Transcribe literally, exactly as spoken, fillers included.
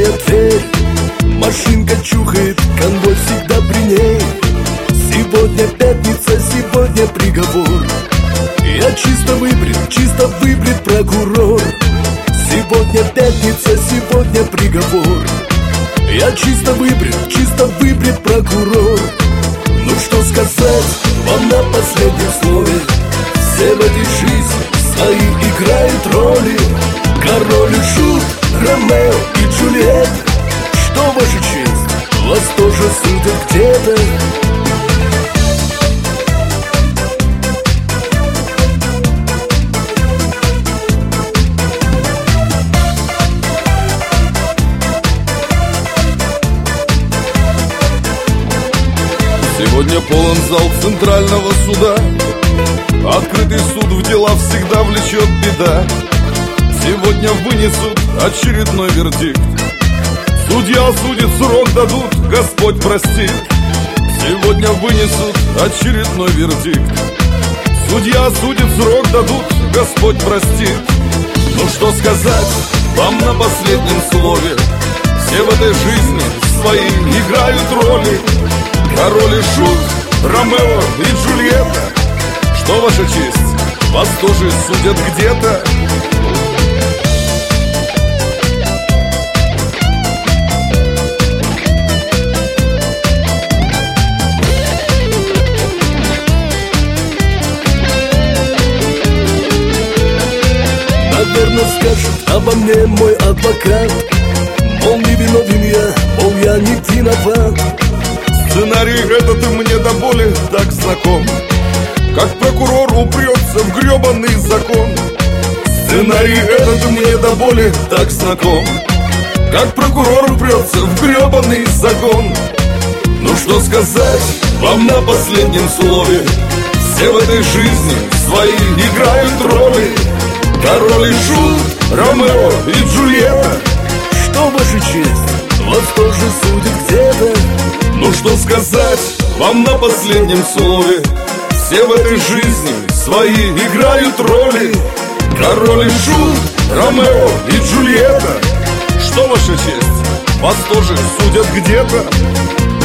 открытая дверь. Машинка чухает, конвой всегда при ней. Сегодня пятница, сегодня приговор. Я чисто выбрит, чисто выбрит прокурор. Сегодня пятница, сегодня приговор. Я чисто выбрит, чисто выбрит прокурор. Ну что сказать вам на последнем слове? Все в этой жизни свои играют роли. Король и шут, Ромео и Джульетта. Что, ваша честь, вас тоже судят где-то? Сегодня полон зал Центрального суда. Открытый суд в дела всегда влечет беда. Сегодня вынесут очередной вердикт. Судья осудит, срок дадут, Господь простит. Сегодня вынесут очередной вердикт. Судья осудит, срок дадут, Господь простит. Ну что сказать вам на последнем слове? Все в этой жизни свои играют роли. Король и шут, Ромео и Джульетта. Что, ваша честь, вас тоже судят где-то? Наверно, скажет обо мне мой адвокат, мол, не виновен я, мол, я не виноват. Сценарий этот и мне до боли так знаком, как прокурор упрется в гребаный закон. Сценарий этот и мне до боли так знаком, как прокурор упрется в гребаный закон. Ну что сказать вам на последнем слове? Все в этой жизни свои играют роли. Король и шут, Ромео и Джульетта. Что, ваша честь, вас тоже судят где-то? Ну что сказать вам на последнем слове? Все в этой жизни свои играют роли. Король и шут, Ромео и Джульетта. Что, ваша честь, вас тоже судят где-то?